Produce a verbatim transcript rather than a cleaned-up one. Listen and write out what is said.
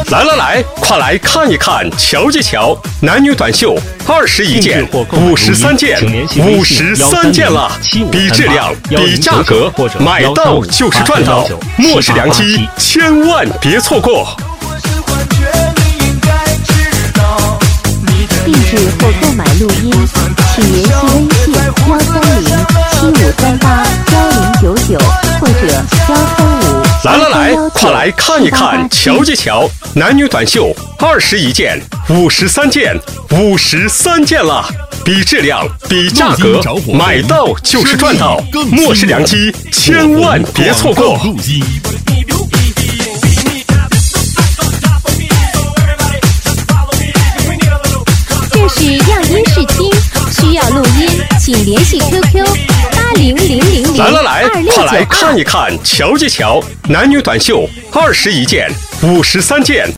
来来来，快来看一看，瞧一瞧，男女短袖二十一件，五十三件，五十三件了，比质量，比价格，买到就是赚到，末世良机，千万别错过。 定制或购买录音，请联系微信幺三零七五三八幺零九九或者幺三五。 来来来，快来看一看，瞧一瞧，男女短袖二十一件，五十三件，五十三件了，比质量，比价格，买到就是赚到，末世良机，千万别错过。 这是样音试听，需要录音，请联系 Q Q 八零零零零来来来， 二六快来九二。 看一看，瞧一瞧，男女短袖二十一件，五十三件。